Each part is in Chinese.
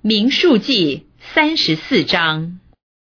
民数记34章。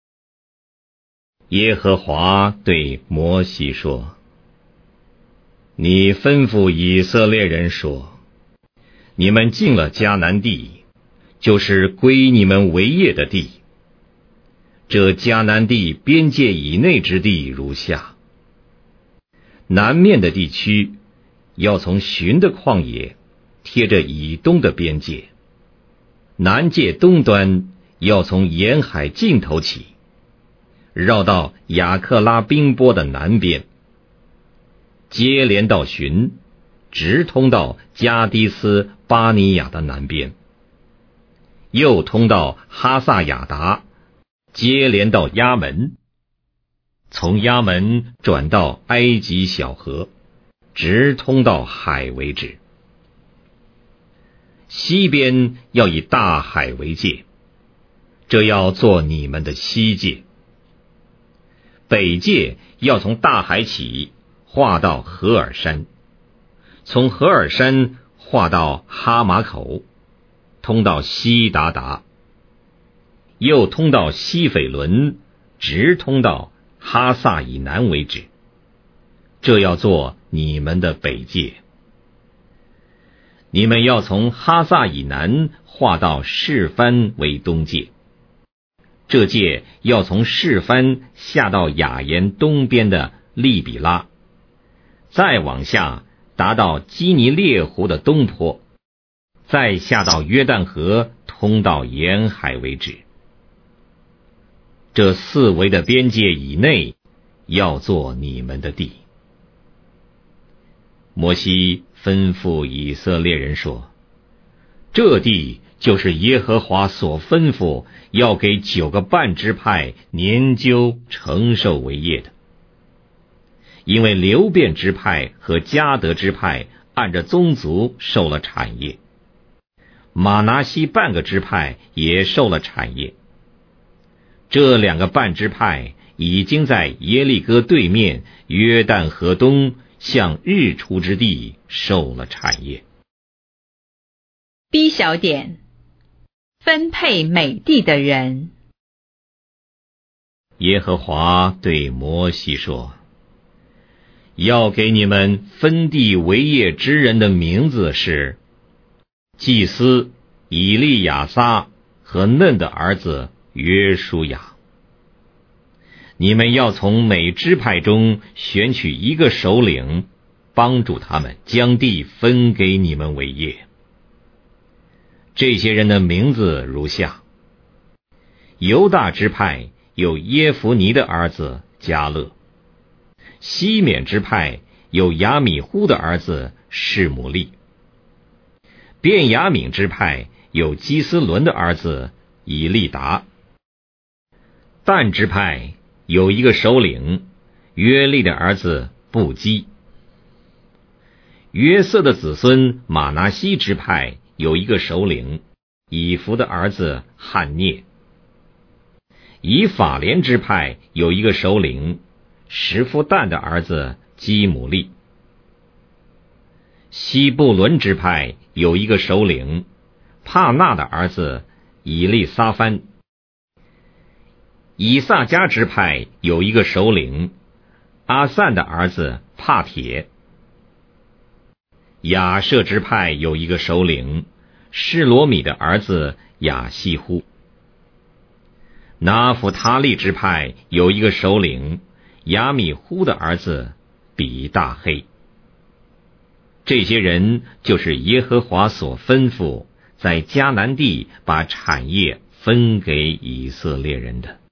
耶和华对摩西说：你吩咐以色列人说，你们进了迦南地，就是归你们为业的地。这迦南地边界以内之地如下：南面的地区要从寻的旷野贴着以东的边界，南界东端要从沿海尽头起，绕到雅克拉冰波的南边，接连到寻，直通到加迪斯巴尼亚的南边，又通到哈萨亚达，接连到亚门，从亚门转到埃及小河，直通到海为止。西边要以大海为界，这要做你们的西界。北界要从大海起，划到何尔山，从何尔山划到哈马口，通到西达达，又通到西斐伦，直通到哈萨以南为止，这要做你们的北界。你们要从哈萨以南划到示番为东界，这界要从示番下到雅言东边的利比拉，再往下达到基尼列湖的东坡，再下到约旦河，通到沿海为止。这四围的边界以内要做你们的地。摩西吩咐以色列人说，这地就是耶和华所吩咐要给9个半支派年究承受为业的。因为流便支派和迦得支派按着宗族受了产业，玛拿西半个支派也受了产业。这2个半支派已经在耶利哥对面约旦河东向日出之地受了产业。 B 小点，分配美地的人。 耶和华对摩西说，要给你们分地为业之人的名字是祭司以利亚撒和嫩的儿子约书亚。你们要从每支派中选取一个首领，帮助他们将地分给你们为业。这些人的名字如下：犹大支派有耶孚尼的儿子迦勒，西缅支派有亚米忽的儿子示姆利，便雅悯支派有基斯伦的儿子以利达，但支派有一个首领约利的儿子布基，约瑟的子孙马拿西支派有一个首领以弗的儿子汉涅，以法莲支派有一个首领什夫但的儿子基姆利，西布伦支派有一个首领帕纳的儿子以利撒番，以萨迦支派有一个首领阿散的儿子帕铁，亚舍支派有一个首领示罗米的儿子亚西乎，拿弗他利支派有一个首领亚米忽的儿子比大黑。这些人就是耶和华所吩咐在迦南地把产业分给以色列人的。